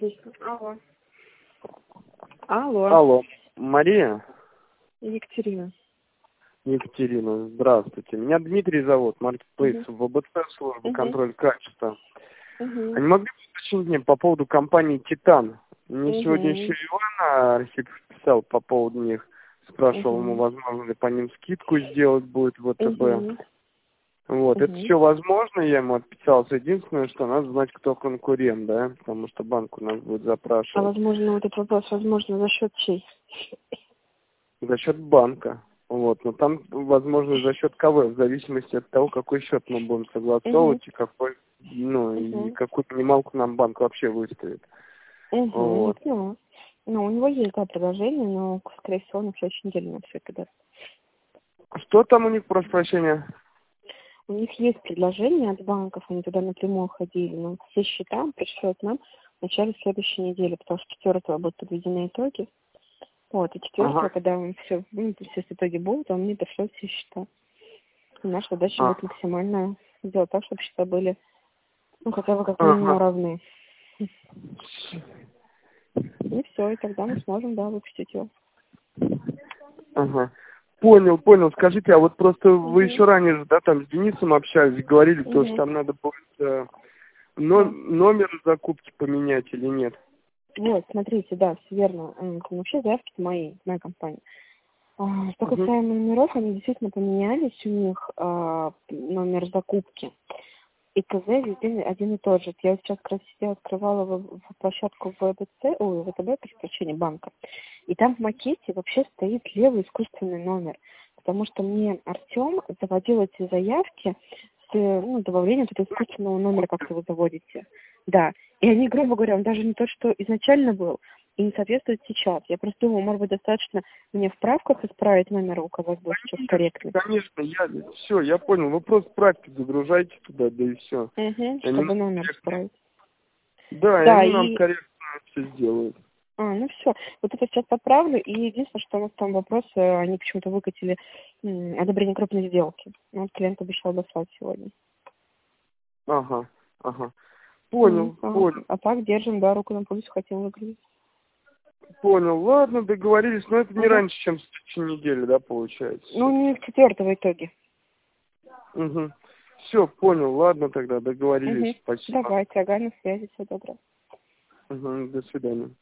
Отлично. Алло. Алло. Алло, Мария? Екатерина. Екатерина, здравствуйте. Меня Дмитрий зовут, Маркетплейс ВБЦ, служба контроля качества. А не могли бы уточнить мне по поводу компании «Титан»? Мне сегодня еще Иван Архипов писал по поводу них. Спрашивал ему, возможно ли по ним скидку сделать будет в ВТБ. Вот, это все возможно, я ему отписался. Единственное, что надо знать, кто конкурент, да, потому что банк у нас будет запрашивать. А возможно, вот этот вопрос, возможно, за счет чей? За счет банка. Вот, но там, возможно, за счет КВ, в зависимости от того, какой счет мы будем согласовывать и какой, и какую минималку нам банк вообще выставит. Вот. Ну, у него есть, да, предложение, но, скорее всего, на следующей неделе на все это даст. Что там у них, прошу прощения? У них есть предложение от банков, они туда напрямую ходили, но все счета пришлют нам в начале следующей недели, потому что 4-го будут подведены итоги. Вот, и 4-го, когда все итоги будут, он мне пришлет все счета. И наша задача будет максимально сделать так, чтобы счета были, ну, хотя бы как минимум равны. И все, и тогда мы сможем, да, выпустить его. Понял. Скажите, а вот просто вы еще ранее же, да, там с Денисом общались, говорили, то, что там надо будет номер закупки поменять или нет? Вот, смотрите, да, все верно. Вообще заявки-то моей компании. Что касаемо номеров, они действительно поменялись, у них номер закупки. И КЗ везде один и тот же. Я вот сейчас как раз сидела, открывала в площадку ВТБ, прошу прощения, банка. И там в макете вообще стоит левый искусственный номер. Потому что мне Артем заводил эти заявки с добавлением этого искусственного номера, как вы заводите. Да. И они, грубо говоря, он даже не тот, что изначально был, и не соответствует сейчас. Я просто думала, может быть, достаточно мне в правках исправить номер, указать будет сейчас корректно. Конечно, я понял. Вы просто правки загружайте туда, да и все. Чтобы номер исправить. Да, и они нам корректно все сделают. Ну все. Вот это сейчас поправлю. И единственное, что у нас там вопрос, они почему-то выкатили одобрение крупной сделки. Вот клиент обещал дослать сегодня. Понял. А так держим, да, руку на пульсе, хотим выгрузить. Понял. Ладно, договорились, но это не раньше, чем с следующей недели, да, получается? Ну, не в 4-го итоге. Все, понял. Ладно тогда, договорились. Спасибо. Давайте, на связи, все доброе. До свидания.